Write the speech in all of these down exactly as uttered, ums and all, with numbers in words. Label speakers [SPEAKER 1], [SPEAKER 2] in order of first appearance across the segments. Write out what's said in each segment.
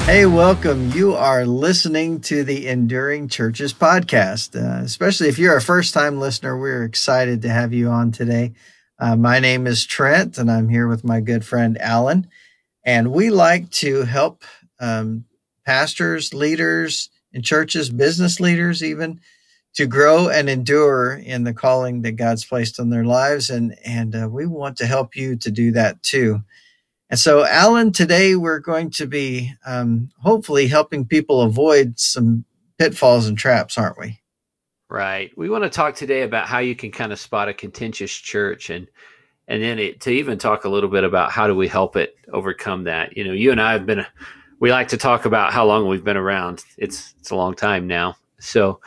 [SPEAKER 1] Hey, welcome. You are listening to the Enduring Churches podcast. Uh, especially if you're a first time listener, we're excited to have you on today. Uh, my name is Trent, and I'm here with my good friend Alan. And we like to help um, pastors, leaders in churches, business leaders even, to grow and endure in the calling that God's placed on their lives. And, and uh, we want to help you to do that too. And so, Alan, today we're going to be um, hopefully helping people avoid some pitfalls and traps, aren't we?
[SPEAKER 2] Right. We want to talk today about how you can kind of spot a contentious church, and and then it, to even talk a little bit about how do we help it overcome that. You know, you and I have been, we like to talk about how long we've been around. It's it's a long time now. So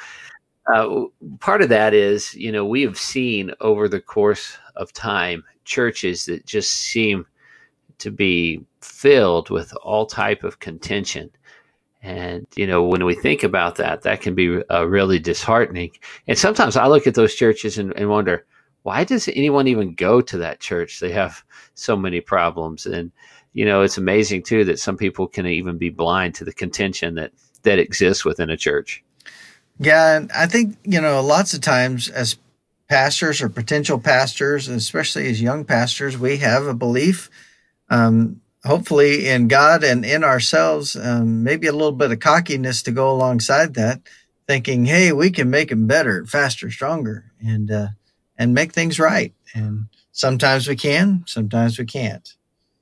[SPEAKER 2] uh, part of that is, you know, we have seen over the course of time churches that just seem to be filled with all type of contention. And, you know, when we think about that, that can be uh, really disheartening. And sometimes I look at those churches and, and wonder, why does anyone even go to that church? They have so many problems. And, you know, it's amazing, too, that some people can even be blind to the contention that, that exists within a church.
[SPEAKER 1] Yeah, and I think, you know, lots of times as pastors or potential pastors, especially as young pastors, we have a belief, um, hopefully in God and in ourselves, um, maybe a little bit of cockiness to go alongside that, thinking, hey, we can make them better, faster, stronger, and uh, and make things right. And sometimes we can, sometimes we can't.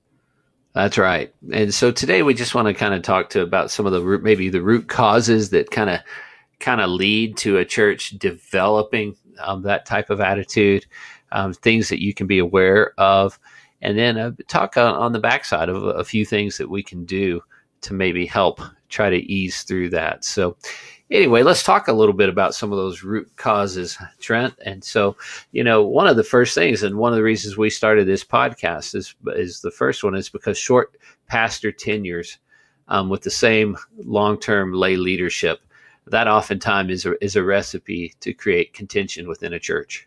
[SPEAKER 2] That's right. And so today we just want to kind of talk to about some of the root, maybe the root causes that kind of kind of lead to a church developing um, that type of attitude, um, things that you can be aware of, and then uh, talk on, on the backside of a, a few things that we can do to maybe help try to ease through that. So anyway, let's talk a little bit about some of those root causes, Trent. And so, you know, one of the first things, and one of the reasons we started this podcast is, is the first one is because short pastor tenures um, with the same long-term lay leadership, that oftentimes is a, is a recipe to create contention within a church.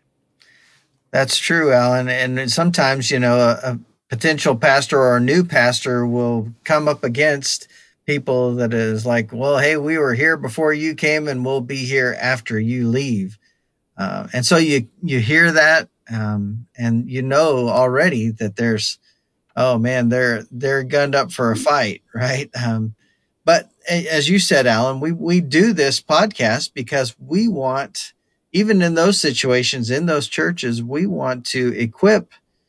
[SPEAKER 1] That's true, Alan. And sometimes, you know, a, a potential pastor or a new pastor will come up against people that is like, well, hey, we were here before you came and we'll be here after you leave. Uh, and so you, you hear that, um, and you know already that there's, oh man, they're, they're gunned up for a fight, right? Um, but as you said, Alan, we, we do this podcast because we want, even in those situations, in those churches, we want to equip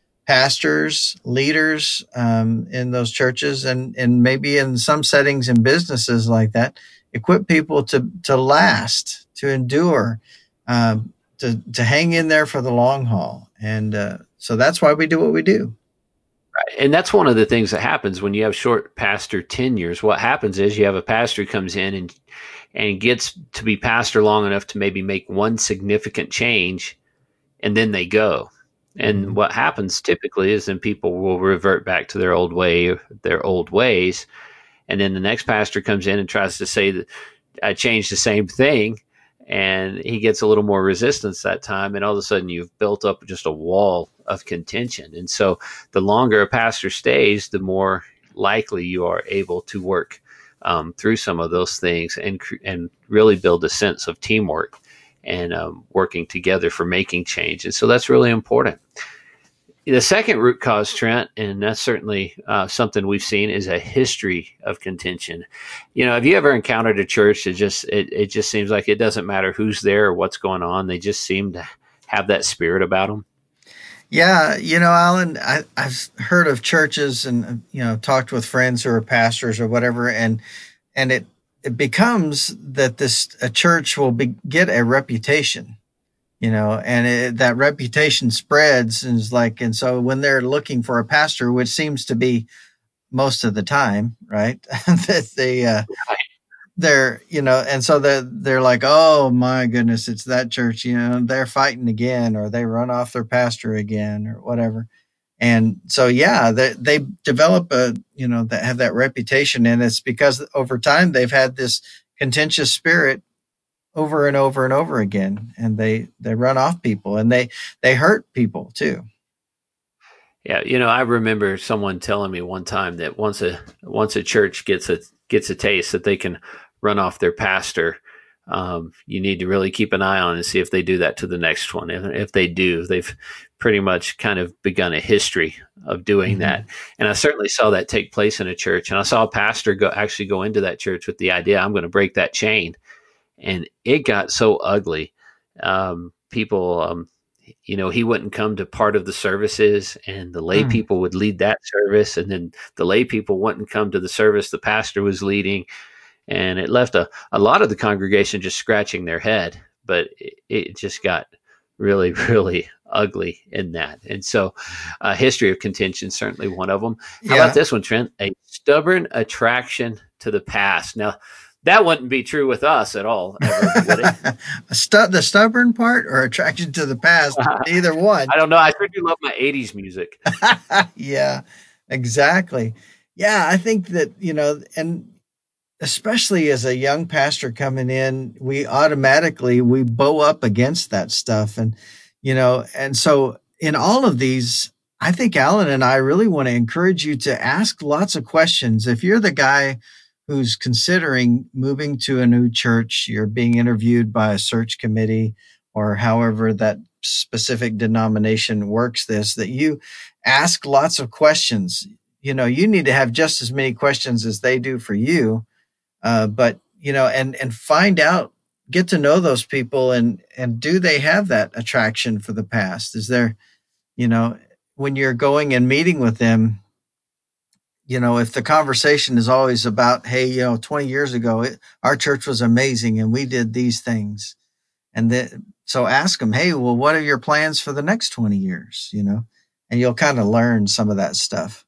[SPEAKER 1] pastors, leaders um, in those churches, and, and maybe in some settings in businesses like that, equip people to, to last, to endure, um, to, to hang in there for the long haul. And uh, so that's why we do what we do.
[SPEAKER 2] Right. And that's one of the things that happens when you have short pastor tenures. What happens is you have a pastor who comes in and and gets to be pastor long enough to maybe make one significant change, and then they go. And
[SPEAKER 1] Mm-hmm.
[SPEAKER 2] what happens typically is then people will revert back to their old way, their old ways, and then the next pastor comes in and tries to say that I changed the same thing, and he gets a little more resistance that time, and all of a sudden you've built up just a wall of contention. And so the longer a pastor stays, the more likely you are able to work um, through some of those things and and really build a sense of teamwork and um, working together for making change. And so that's really important. The second root cause, Trent, and that's certainly uh, something we've seen, is a history of contention. You know, have you ever encountered a church that just it, it just seems like it doesn't matter who's there or what's going on? They just seem to have that spirit about them.
[SPEAKER 1] Yeah, you know, Alan, I, I've heard of churches and you know talked with friends who are pastors or whatever, and and it it becomes that this a church will be, get a reputation, you know, and it, that reputation spreads and is like, and so when they're looking for a pastor, which seems to be most of the time, right, that they uh, they're you know, and so they're, they're like, oh my goodness, it's that church, you know, they're fighting again, or they run off their pastor again, or whatever. And so, yeah, they, they develop a, you know, that have that reputation. And it's because over time they've had this contentious spirit over and over and over again. And they, they run off people and they, they hurt people too.
[SPEAKER 2] Yeah, you know, I remember someone telling me one time that once a once a church gets a gets a taste that they can run off their pastor, um, you need to really keep an eye on and see if they do that to the next one. If, if they do, they've pretty much kind of begun a history of doing mm-hmm. that. And I certainly saw that take place in a church. And I saw a pastor go actually go into that church with the idea, I'm going to break that chain. And it got so ugly. Um, people, um, you know, he wouldn't come to part of the services, and the lay mm. people would lead that service. And then the lay people wouldn't come to the service the pastor was leading. And it left a, a lot of the congregation just scratching their head, but it, it just got really, really ugly in that. And so a uh, history of contention, certainly one of them. How yeah. about this one, Trent? A stubborn attraction to the past. Now, that wouldn't be true with us at all, ever, would it?
[SPEAKER 1] Stu- the stubborn part or attraction to the past? Either one.
[SPEAKER 2] I don't know. I sure do love my eighties music.
[SPEAKER 1] Yeah, exactly. Yeah, I think that, you know, and especially as a young pastor coming in, we automatically, we bow up against that stuff. And, you know, and so in all of these, I think Alan and I really want to encourage you to ask lots of questions. If you're the guy who's considering moving to a new church, you're being interviewed by a search committee or however that specific denomination works this, that you ask lots of questions. You know, you need to have just as many questions as they do for you. Uh, but, you know, and, and find out, get to know those people, and, and do they have that attraction for the past? Is there, you know, when you're going and meeting with them, you know, if the conversation is always about, hey, you know, twenty years ago, it, our church was amazing and we did these things. And then, so ask them, hey, well, what are your plans for the next twenty years? You know, and you'll kind of learn some of that stuff.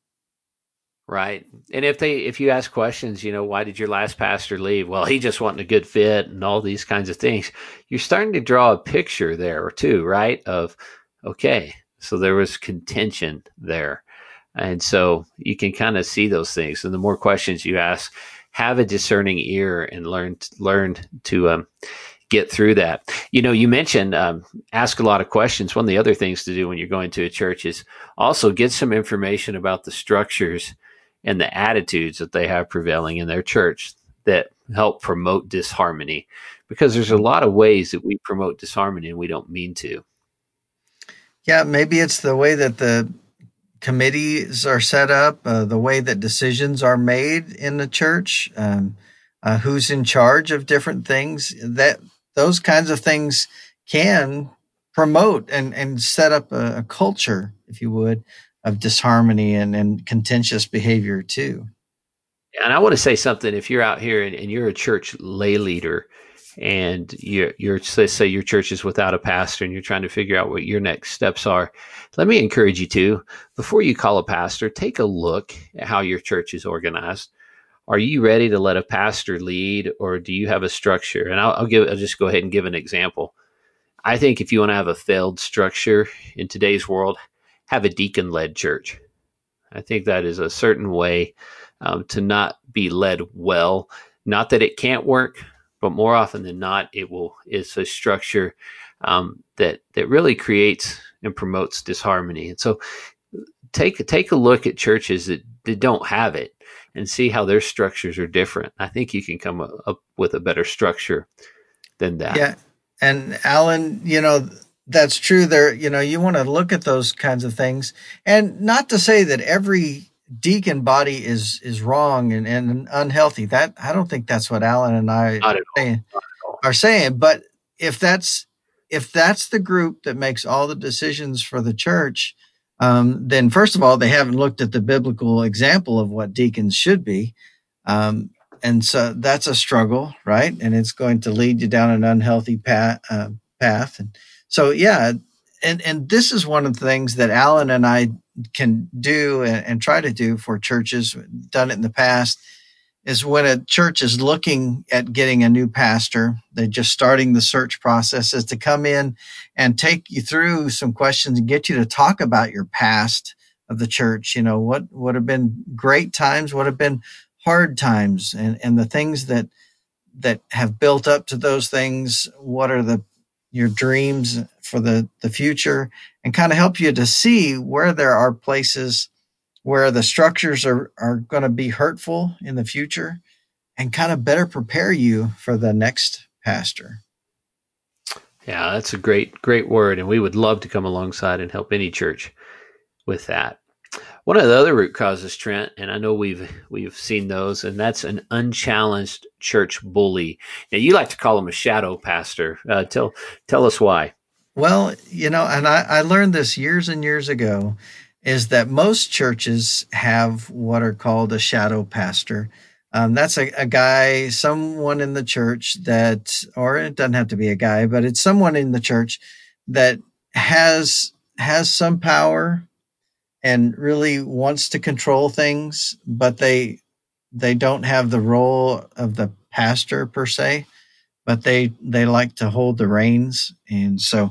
[SPEAKER 2] Right. And if they, if you ask questions, you know, why did your last pastor leave? Well, he just wasn't a good fit and all these kinds of things. You're starting to draw a picture there too, right? Of, okay, so there was contention there. And so you can kind of see those things. And the more questions you ask, have a discerning ear and learn, learn to um, get through that. You know, you mentioned um, ask a lot of questions. One of the other things to do when you're going to a church is also get some information about the structures and the attitudes that they have prevailing in their church that help promote disharmony, because there's a lot of ways that we promote disharmony and we don't mean to.
[SPEAKER 1] Yeah, maybe it's the way that the committees are set up, uh, the way that decisions are made in the church, um, uh, who's in charge of different things. That those kinds of things can promote and, and set up a, a culture, if you would, of disharmony and, and contentious behavior too.
[SPEAKER 2] And I want to say something. If you're out here and, and you're a church lay leader, and you're, you're, let's say your church is without a pastor and you're trying to figure out what your next steps are, let me encourage you to, before you call a pastor, take a look at how your church is organized. Are you ready to let a pastor lead, or do you have a structure? And I'll, I'll give, I'll just go ahead and give an example. I think if you want to have a failed structure in today's world, have a deacon-led church. I think that is a certain way um, to not be led well. Not that it can't work, but more often than not, it will. It's a structure um, that that really creates and promotes disharmony. And so, take take a look at churches that, that don't have it and see how their structures are different. I think you can come up with a better structure than that.
[SPEAKER 1] Yeah, and Alan, you know, that's true. There, you know, you want to look at those kinds of things, and not to say that every deacon body is is wrong and, and unhealthy. That I don't think that's what Alan and I are saying, are saying. But if that's if that's the group that makes all the decisions for the church, um, then first of all, they haven't looked at the biblical example of what deacons should be. Um, and so that's a struggle, right? And it's going to lead you down an unhealthy path. Uh, path. And so, yeah. And, and this is one of the things that Alan and I can do and, and try to do for churches, done it in the past, is when a church is looking at getting a new pastor, they're just starting the search process, is to come in and take you through some questions and get you to talk about your past of the church. You know, what would have been great times, what have been hard times, and, and the things that that have built up to those things. What are the your dreams for the, the future, and kind of help you to see where there are places where the structures are, are going to be hurtful in the future. and kind of better prepare you for the next pastor.
[SPEAKER 2] Yeah, that's a great, great word. And we would love to come alongside and help any church with that. One of the other root causes, Trent, and I know we've we've seen those, and that's an unchallenged church bully. Now, you like to call him a shadow pastor. Uh, tell tell us why.
[SPEAKER 1] Well, you know, and I, I learned this years and years ago, is that most churches have what are called a shadow pastor. Um, that's a, a guy, someone in the church that, or it doesn't have to be a guy, but it's someone in the church that has has some power and really wants to control things, but they they don't have the role of the pastor per se, but they they like to hold the reins. And so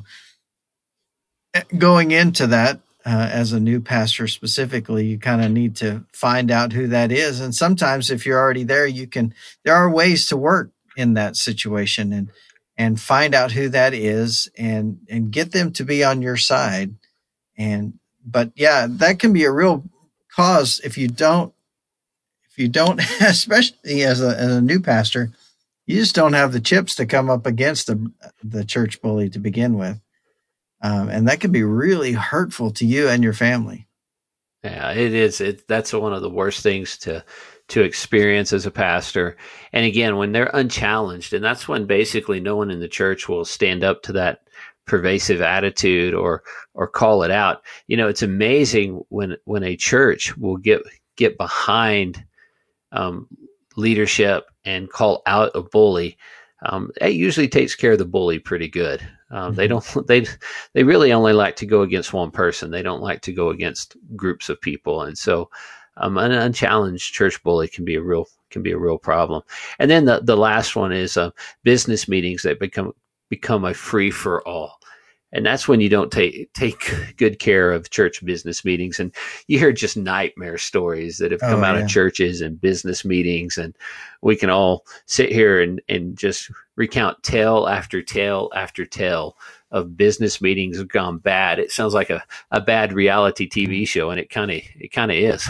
[SPEAKER 1] going into that, uh, as a new pastor specifically, you kind of need to find out who that is. And sometimes if you're already there, you can, there are ways to work in that situation and, and find out who that is and, and get them to be on your side. And, but yeah, that can be a real cause if you don't, if you don't, especially as a, as a new pastor, you just don't have the chips to come up against the, the church bully to begin with. Um, and that can be really hurtful to you and your family.
[SPEAKER 2] Yeah, it is. It that's one of the worst things to to experience as a pastor. And again, when they're unchallenged, and that's when basically no one in the church will stand up to that pervasive attitude or or call it out. You know, it's amazing when when a church will get get behind um, leadership and call out a bully. Um, that usually takes care of the bully pretty good. Um, mm-hmm. They don't. They they really only like to go against one person. They don't like to go against groups of people. And so, um, an unchallenged church bully can be a real can be a real problem. And then the the last one is uh, business meetings that become become a free for all. And that's when you don't take take good care of church business meetings. And you hear just nightmare stories that have come oh, out yeah. of churches and business meetings. And we can all sit here and, and just recount tale after tale after tale of business meetings have gone bad. It sounds like a, a bad reality T V show, and it kind of it kind of is.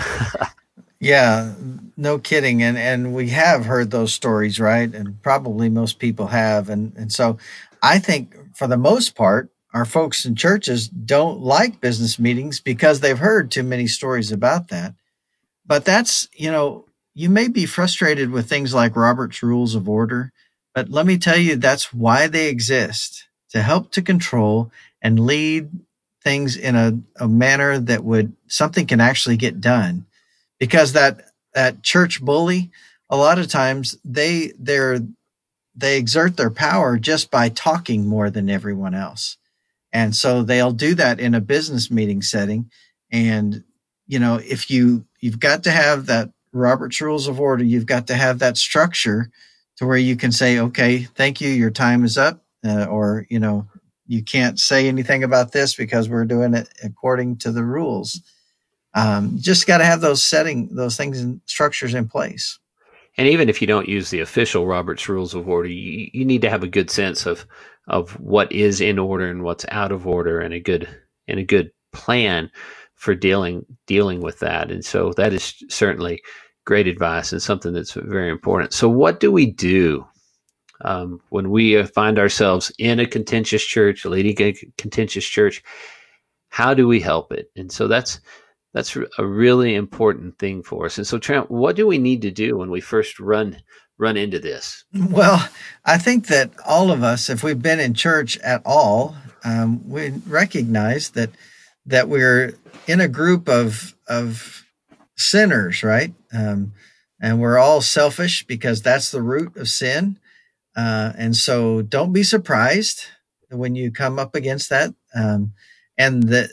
[SPEAKER 1] Yeah, no kidding. And and we have heard those stories, right? And probably most people have. And and so I think for the most part, our folks in churches don't like business meetings because they've heard too many stories about that. But that's, you know, you may be frustrated with things like Robert's Rules of Order, but let me tell you, that's why they exist, to help to control and lead things in a, a manner that would, something can actually get done. Because that, that church bully, a lot of times they, they're, they exert their power just by talking more than everyone else. And so they'll do that in a business meeting setting. And, you know, if you, you've got to have that Robert's Rules of Order, you've got to have that structure to where you can say, okay, thank you, your time is up. Uh, or, you know, you can't say anything about this because we're doing it according to the rules. Um, just got to have those setting, those things and structures in place.
[SPEAKER 2] And even if you don't use the official Robert's Rules of Order, you, you need to have a good sense of of what is in order and what's out of order, and a good and a good plan for dealing dealing with that. And so that is certainly great advice and something that's very important. So what do we do um, when we find ourselves in a contentious church, leading a contentious church? How do we help it? And so that's That's a really important thing for us. And so, Trent, what do we need to do when we first run run into this?
[SPEAKER 1] Well, I think that all of us, if we've been in church at all, um, we recognize that that we're in a group of of sinners, right? Um, and we're all selfish because that's the root of sin. Uh, and so, don't be surprised when you come up against that. Um, and that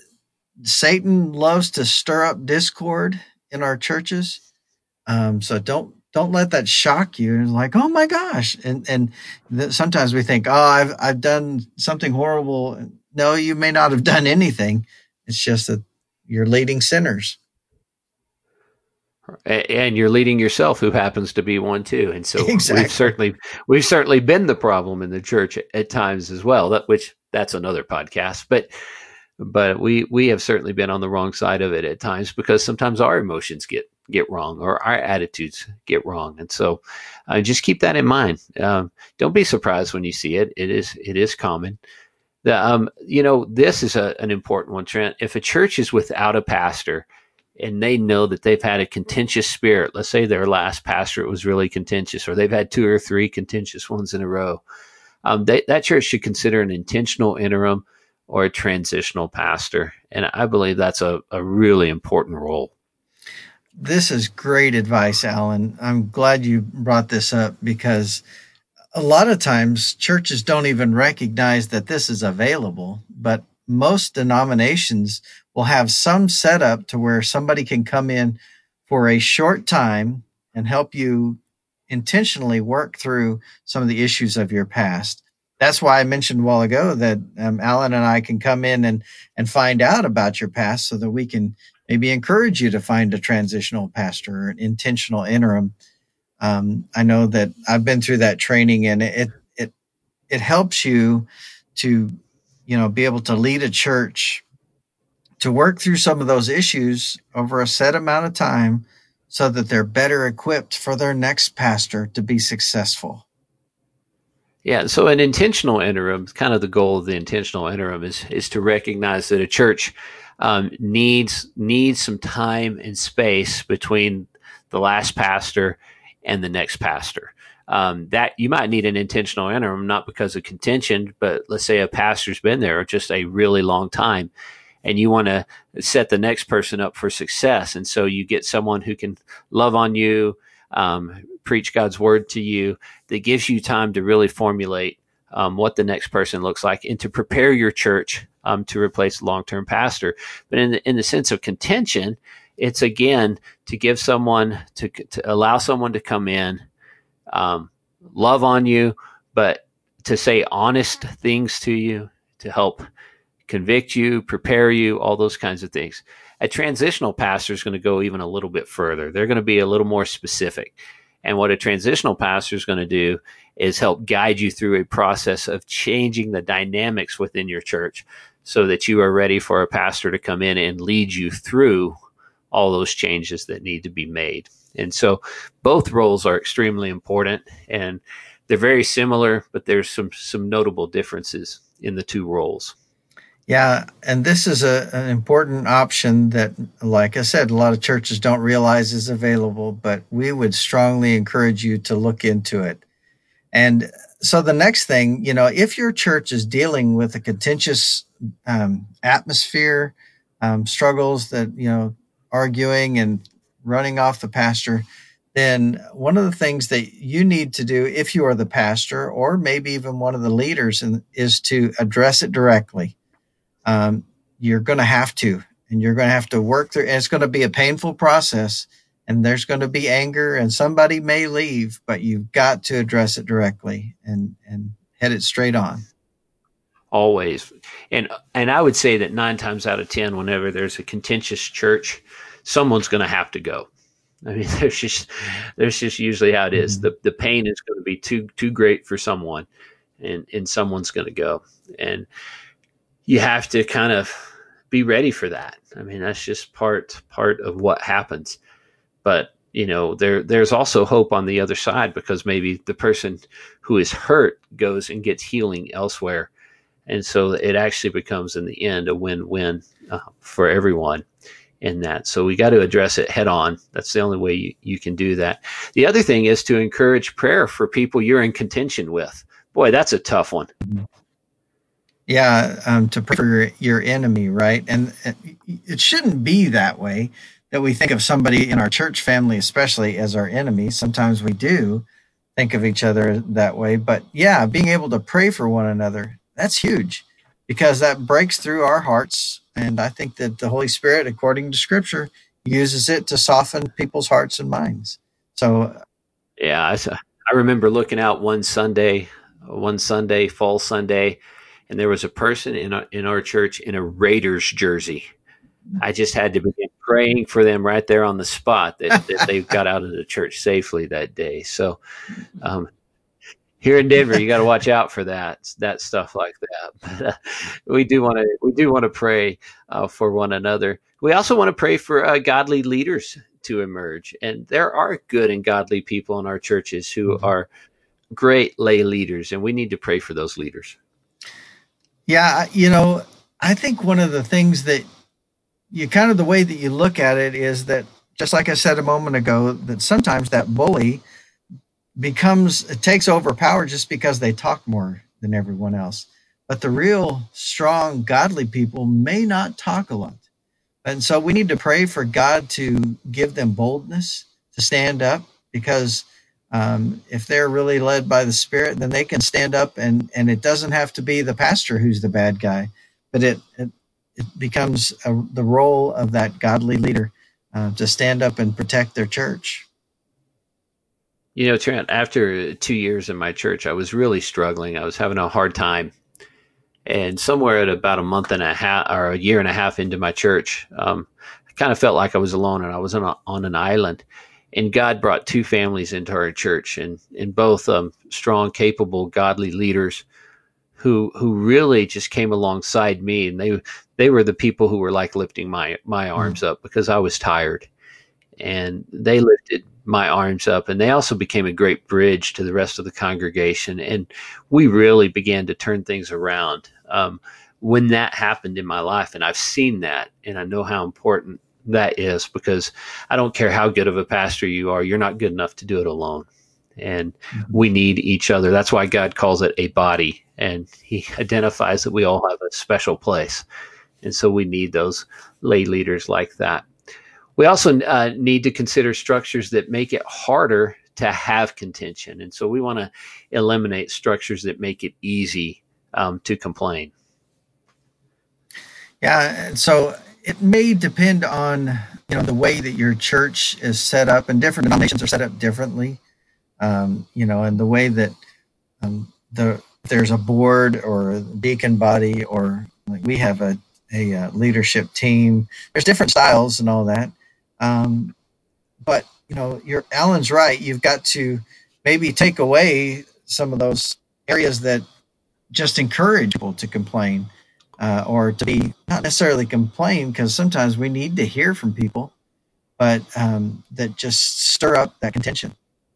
[SPEAKER 1] Satan loves to stir up discord in our churches. Um, so don't, don't let that shock you. And like, oh my gosh. And, and th- sometimes we think, oh, I've, I've done something horrible. No, you may not have done anything. It's just that you're leading sinners.
[SPEAKER 2] And you're leading yourself, who happens to be one too. And so
[SPEAKER 1] exactly.
[SPEAKER 2] we've certainly, we've certainly been the problem in the church at times as well, that, which that's another podcast, but But we we have certainly been on the wrong side of it at times, because sometimes our emotions get get wrong or our attitudes get wrong. And so uh, just keep that in mind. Um, don't be surprised when you see it. It is, it is common. The, um, you know, this is a, an important one, Trent. If a church is without a pastor and they know that they've had a contentious spirit, let's say their last pastor was really contentious, or they've had two or three contentious ones in a row, um, they, that church should consider an intentional interim or a transitional pastor. And I believe that's a, a really important role.
[SPEAKER 1] This is great advice, Alan. I'm glad you brought this up, because a lot of times churches don't even recognize that this is available, but most denominations will have some setup to where somebody can come in for a short time and help you intentionally work through some of the issues of your past. That's why I mentioned a while ago that um, Alan and I can come in and, and find out about your past so that we can maybe encourage you to find a transitional pastor or an intentional interim. Um, I know that I've been through that training, and it, it, it helps you to, you know, be able to lead a church to work through some of those issues over a set amount of time so that they're better equipped for their next pastor to be successful.
[SPEAKER 2] Yeah, so an intentional interim, kind of the goal of the intentional interim is is to recognize that a church um, needs needs some time and space between the last pastor and the next pastor. Um, that you might need an intentional interim, not because of contention, but let's say a pastor's been there just a really long time, and you want to set the next person up for success. And so you get someone who can love on you, um, preach God's word to you, that gives you time to really formulate um, what the next person looks like and to prepare your church um, to replace the long-term pastor. But in the, in the sense of contention, it's again to give someone to, to allow someone to come in, um, love on you, but to say honest things to you, to help convict you, prepare you, all those kinds of things. A transitional pastor is going to go even a little bit further. They're going to be a little more specific. And what a transitional pastor is going to do is help guide you through a process of changing the dynamics within your church so that you are ready for a pastor to come in and lead you through all those changes that need to be made. And so both roles are extremely important, and they're very similar, but there's some some notable differences in the two roles.
[SPEAKER 1] Yeah, and this is a, an important option that, like I said, a lot of churches don't realize is available, but we would strongly encourage you to look into it. And so the next thing, you know, if your church is dealing with a contentious um, atmosphere, um, struggles that, you know, arguing and running off the pastor, then one of the things that you need to do if you are the pastor or maybe even one of the leaders in, is to address it directly. Um, you're going to have to, and you're going to have to work through, and it's going to be a painful process, and there's going to be anger, and somebody may leave, but you've got to address it directly and, and head it straight on.
[SPEAKER 2] Always. And, and I would say that nine times out of ten, whenever there's a contentious church, someone's going to have to go. I mean, there's just, there's just usually how it is. Mm-hmm. The, the pain is going to be too, too great for someone, and, and someone's going to go. And you have to kind of be ready for that. I mean, that's just part part of what happens. But, you know, there there's also hope on the other side, because maybe the person who is hurt goes and gets healing elsewhere. And so it actually becomes, in the end, a win-win uh, for everyone in that. So we got to address it head on. That's the only way you, you can do that. The other thing is to encourage prayer for people you're in contention with. Boy, that's a tough one.
[SPEAKER 1] Yeah, um, to pray for your, your enemy, right? And it shouldn't be that way, that we think of somebody in our church family, especially, as our enemy. Sometimes we do think of each other that way. But yeah, being able to pray for one another, that's huge, because that breaks through our hearts. And I think that the Holy Spirit, according to Scripture, uses it to soften people's hearts and minds. So,
[SPEAKER 2] yeah, I, I remember looking out one Sunday, one Sunday, fall Sunday, and there was a person in our, in our church in a Raiders jersey. I just had to begin praying for them right there on the spot that, that they got out of the church safely that day. So um, here in Denver, you got to watch out for that, that stuff like that. But, uh, we do want to we do want to pray uh, for one another. We also want to pray for uh, godly leaders to emerge. And there are good and godly people in our churches who
[SPEAKER 1] Mhm.
[SPEAKER 2] are great lay leaders, and we need to pray for those leaders.
[SPEAKER 1] Yeah, you know, I think one of the things that you kind of the way that you look at it is that, just like I said a moment ago, that sometimes that bully becomes it takes over power just because they talk more than everyone else. But the real strong, godly people may not talk a lot. And so we need to pray for God to give them boldness to stand up, because um, if they're really led by the Spirit, then they can stand up, and, and it doesn't have to be the pastor who's the bad guy, but it, it, it becomes a, the role of that godly leader uh, to stand up and protect their church.
[SPEAKER 2] You know, Trent, after two years in my church, I was really struggling. I was having a hard time. And somewhere at about a month and a half or a year and a half into my church, um, I kind of felt like I was alone and I was on, a, on an island. And God brought two families into our church, and, and both um, strong, capable, godly leaders who who really just came alongside me. And they they were the people who were like lifting my, my arms up because I was tired. And they lifted my arms up, and they also became a great bridge to the rest of the congregation. And we really began to turn things around um, when that happened in my life. And I've seen that, and I know how important that is, because I don't care how good of a pastor you are, you're not good enough to do it alone. And
[SPEAKER 1] Mm-hmm.
[SPEAKER 2] we need each other. That's why God calls it a body, and he identifies that we all have a special place. And so we need those lay leaders like that. We also uh, need to consider structures that make it harder to have contention. And so we want to eliminate structures that make it easy um, to complain.
[SPEAKER 1] Yeah, and so it may depend on, you know, the way that your church is set up, and different denominations are set up differently. Um, you know, and the way that um, the there's a board or a deacon body, or like we have a a uh, leadership team. There's different styles and all that. Um, but you know, your Alan's right. You've got to maybe take away some of those areas that just encourage people to complain, uh, or to be not necessarily complain, because sometimes we need to hear from people, but um, that just stir up that contention.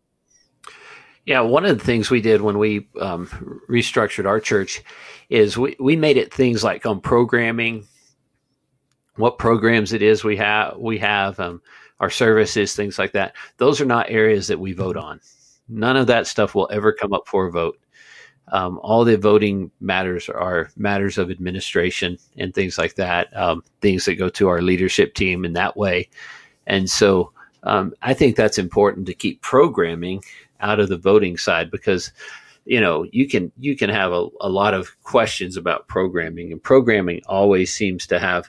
[SPEAKER 2] Yeah, one of the things we did when we um, restructured our church is we, we made it things like on programming, what programs it is we have, we have um, our services, things like that. Those are not areas that we vote on. None of that stuff will ever come up for a vote. Um, all the voting matters are matters of administration and things like that, um, things that go to our leadership team in that way. And so um, I think that's important to keep programming out of the voting side, because you know you can you can have a, a lot of questions about programming, and programming always seems to have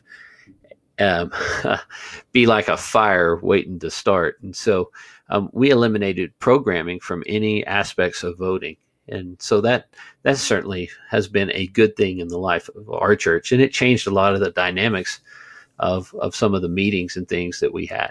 [SPEAKER 2] um, be like a fire waiting to start. And so um, we eliminated programming from any aspects of voting. And so that that certainly has been a good thing in the life of our church, and it changed a lot of the dynamics of of some of the meetings and things that we had.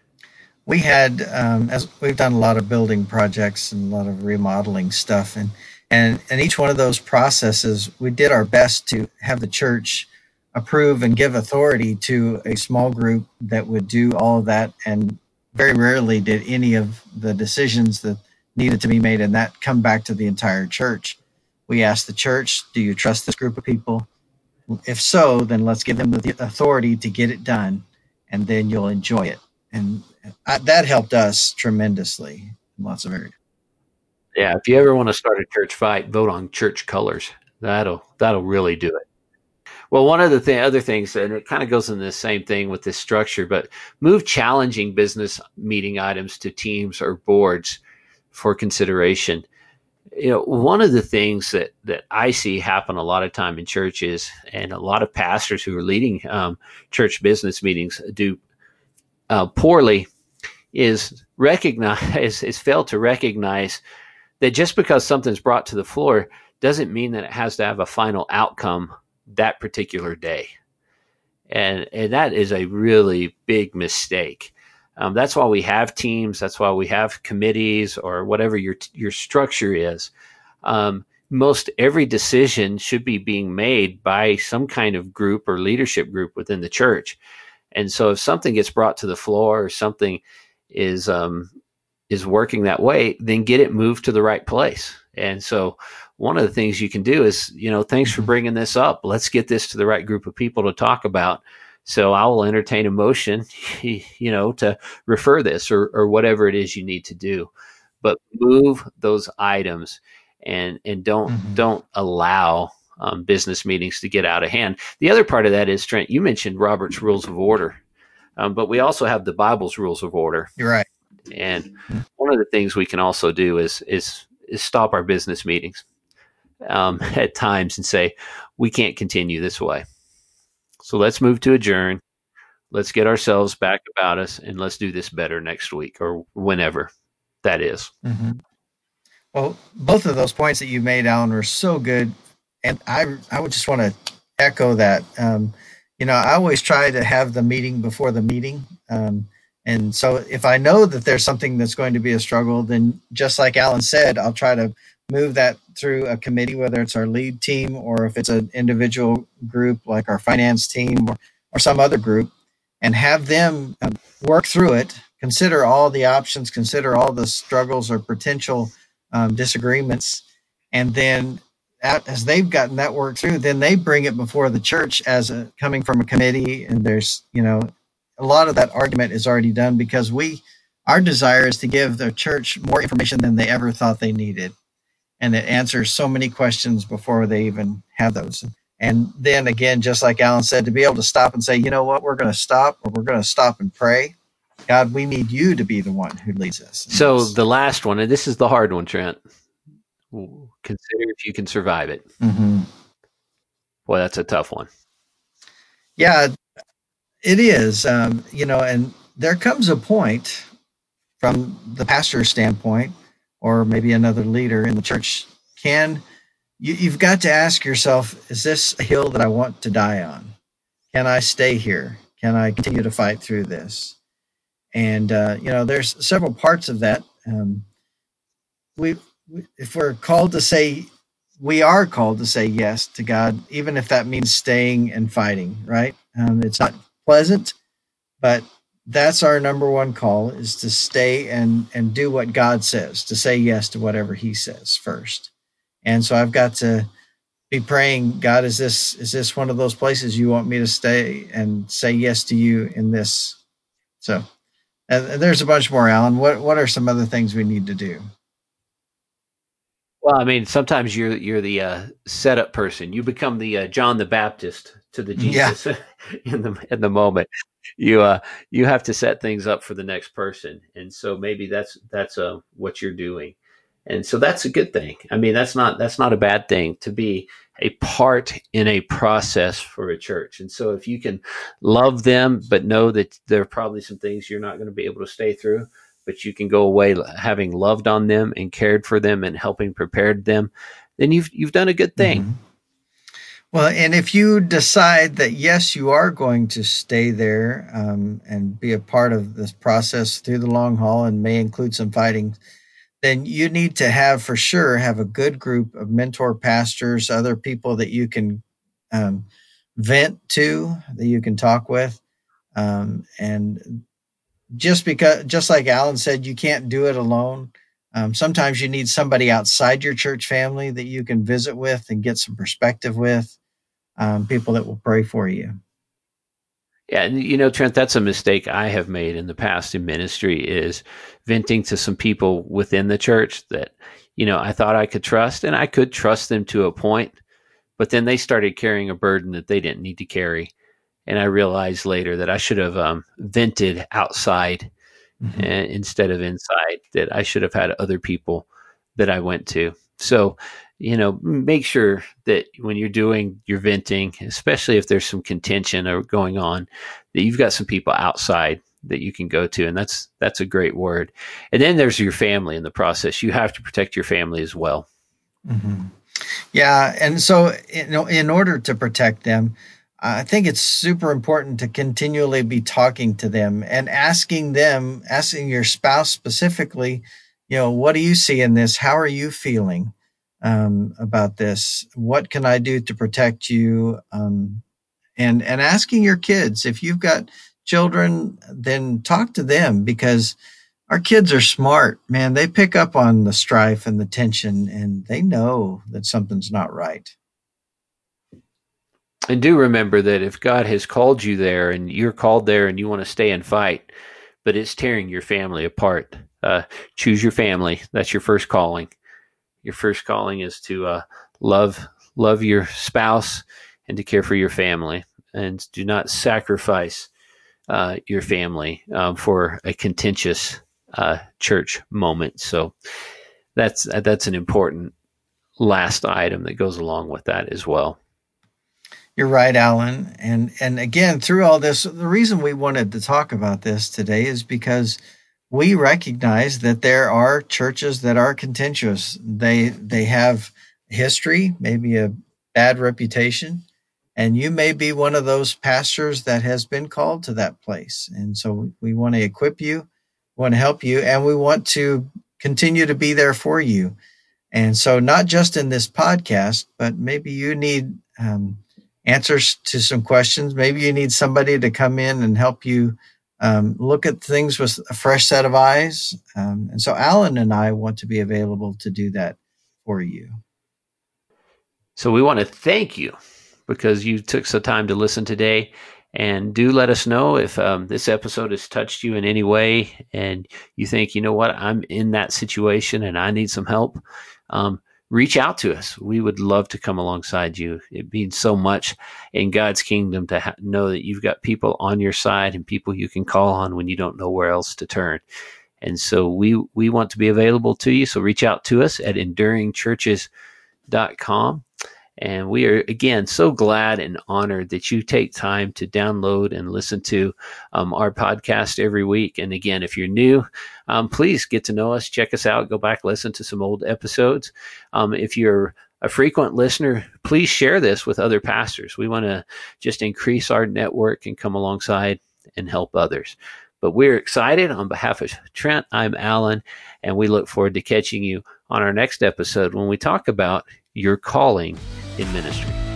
[SPEAKER 1] We had, um, as we've done a lot of building projects and a lot of remodeling stuff, and and and each one of those processes, we did our best to have the church approve and give authority to a small group that would do all of that, and very rarely did any of the decisions that needed to be made and that come back to the entire church. We asked the church, do you trust this group of people? If so, then let's give them the authority to get it done, and then you'll enjoy it. And I, that helped us tremendously in lots of areas.
[SPEAKER 2] Yeah, if you ever want to start a church fight, vote on church colors. That'll that'll really do it. Well, one of the th- other things, and it kind of goes in the same thing with this structure, but move challenging business meeting items to teams or boards for consideration. You know, one of the things that, that I see happen a lot of time in churches, and a lot of pastors who are leading um, church business meetings do uh, poorly, is recognize is fail to recognize that just because something's brought to the floor doesn't mean that it has to have a final outcome that particular day. And, and that is a really big mistake. Um, that's why we have teams. That's why we have committees, or whatever your your structure is. Um, most every decision should be being made by some kind of group or leadership group within the church. And so if something gets brought to the floor or something is um, is working that way, then get it moved to the right place. And so one of the things you can do is, you know, thanks for bringing this up. Let's get this to the right group of people to talk about. So I will entertain a motion, you know, to refer this or, or whatever it is you need to do. But move those items and and don't mm-hmm. don't allow um, business meetings to get out of hand. The other part of that is, Trent, you mentioned Robert's Rules of Order, um, but we also have the Bible's Rules of Order.
[SPEAKER 1] You're right.
[SPEAKER 2] And one of the things we can also do is is is stop our business meetings um, at times and say, we can't continue this way. So let's move to adjourn. Let's get ourselves back about us, and let's do this better next week or whenever that is.
[SPEAKER 1] Mm-hmm. Well, both of those points that you made, Alan, were so good. And I I would just want to echo that. Um, you know, I always try to have the meeting before the meeting. Um, and so if I know that there's something that's going to be a struggle, then just like Alan said, I'll try to move that through a committee, whether it's our lead team or if it's an individual group like our finance team or, or some other group, and have them work through it, consider all the options, consider all the struggles or potential um, disagreements. And then as they've gotten that work through, then they bring it before the church as a coming from a committee. And there's, you know, a lot of that argument is already done because we, our desire is to give the church more information than they ever thought they needed. And it answers so many questions before they even have those. And then again, just like Alan said, to be able to stop and say, you know what, we're going to stop, or we're going to stop and pray. God, we need you to be the one who leads us.
[SPEAKER 2] So this. The last one, and this is the hard one, Trent. Consider if you can survive it.
[SPEAKER 1] Mm-hmm.
[SPEAKER 2] Boy, that's a tough one.
[SPEAKER 1] Yeah, it is. Um, you know, and there comes a point from the pastor's standpoint, or maybe another leader in the church, can you, you've got to ask yourself, is this a hill that I want to die on? Can I stay here? Can I continue to fight through this? And, uh, you know, there's several parts of that. Um, we, if we're called to say, we are called to say yes to God, even if that means staying and fighting, right? Um, it's not pleasant, but that's our number one call, is to stay and, and do what God says, to say yes to whatever he says first. And so I've got to be praying, God, is this, is this one of those places you want me to stay and say yes to you in this? So and there's a bunch more, Alan. What, what are some other things we need to do?
[SPEAKER 2] Well, I mean, sometimes you're you're the uh, setup person. You become the uh, John the Baptist to the Jesus yeah. in the in the moment. You uh you have to set things up for the next person, and so maybe that's that's uh, what you're doing, and so that's a good thing. I mean, that's not that's not a bad thing to be a part in a process for a church. And so if you can love them, but know that there are probably some things you're not going to be able to stay through, but you can go away having loved on them and cared for them and helping prepared them, then you've you've done a good thing.
[SPEAKER 1] Mm-hmm. Well, and if you decide that, yes, you are going to stay there um, and be a part of this process through the long haul and may include some fighting, then you need to have, for sure, have a good group of mentor pastors, other people that you can um, vent to, that you can talk with. Um, and just because, just like Alan said, you can't do it alone. Um, sometimes you need somebody outside your church family that you can visit with and get some perspective with, um, people that will pray for you.
[SPEAKER 2] Yeah, and you know, Trent, that's a mistake I have made in the past in ministry, is venting to some people within the church that, you know, I thought I could trust, and I could trust them to a point, but then they started carrying a burden that they didn't need to carry. And I realized later that I should have um, vented outside mm-hmm. and, instead of inside, that I should have had other people that I went to. So, you know, make sure that when you're doing your venting, especially if there's some contention or going on, that you've got some people outside that you can go to. And that's, that's a great word. And then there's your family in the process. You have to protect your family as well.
[SPEAKER 1] Mm-hmm. Yeah. And so, you know, in order to protect them, I think it's super important to continually be talking to them and asking them, asking your spouse specifically, you know, what do you see in this? How are you feeling um, about this? What can I do to protect you? Um, and, and asking your kids, if you've got children, then talk to them, because our kids are smart, man. They pick up on the strife and the tension, and they know that something's not right.
[SPEAKER 2] And do remember that if God has called you there and you're called there and you want to stay and fight, but it's tearing your family apart, uh, choose your family. That's your first calling. Your first calling is to uh, love love your spouse and to care for your family, and do not sacrifice uh, your family um, for a contentious uh, church moment. So that's that's an important last item that goes along with that as well.
[SPEAKER 1] You're right, Alan. And and again, through all this, the reason we wanted to talk about this today is because we recognize that there are churches that are contentious. They they have history, maybe a bad reputation, and you may be one of those pastors that has been called to that place. And so we want to equip you, want to help you, and we want to continue to be there for you. And so not just in this podcast, but maybe you need um, answers to some questions. Maybe you need somebody to come in and help you um, look at things with a fresh set of eyes. Um, and so Alan and I want to be available to do that for you.
[SPEAKER 2] So we want to thank you because you took some time to listen today. And do let us know if um, this episode has touched you in any way and you think, you know what, I'm in that situation and I need some help. Um, reach out to us. We would love to come alongside you. It means so much in God's kingdom to ha- know that you've got people on your side and people you can call on when you don't know where else to turn. And so we, we want to be available to you. So reach out to us at enduring churches dot com. And we are, again, so glad and honored that you take time to download and listen to um, our podcast every week. And again, if you're new, um, please get to know us, check us out, go back, listen to some old episodes. Um, if you're a frequent listener, please share this with other pastors. We want to just increase our network and come alongside and help others. But we're excited. On behalf of Trent, I'm Alan, and we look forward to catching you on our next episode when we talk about your calling in ministry.